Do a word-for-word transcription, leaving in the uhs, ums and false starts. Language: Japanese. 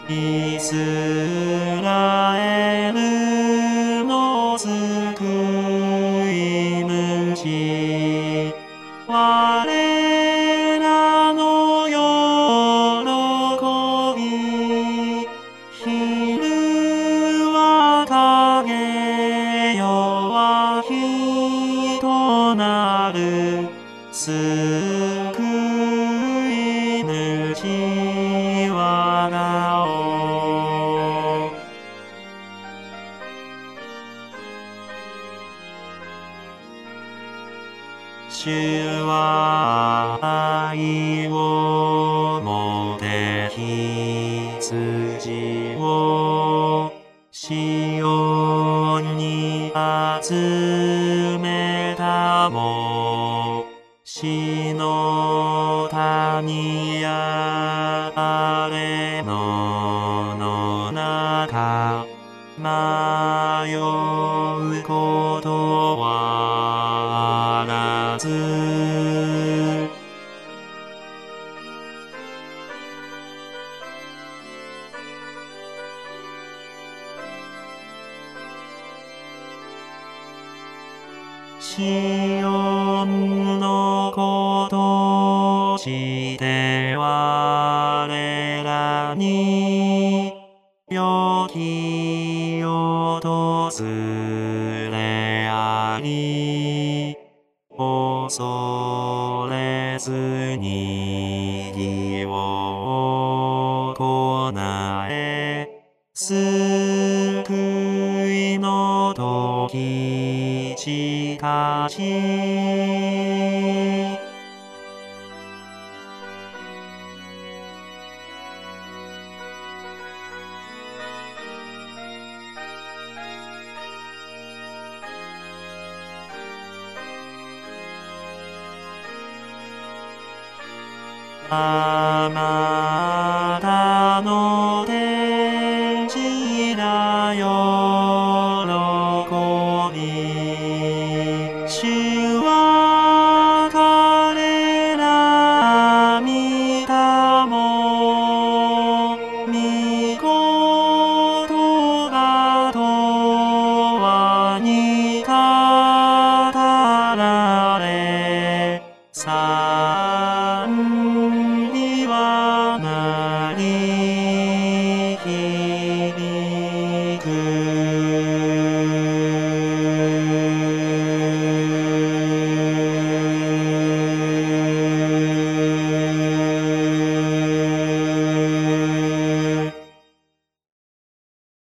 イスラエルの救い主、我らの喜び、昼は影、夜は日となる救い主我が王。主は愛をもて羊をシオンに集めたも死の谷や荒れ野の中迷うことはあらず。シオンのことして我らに良き訪れあり、恐れずに義を行え、救いの時近し。あなた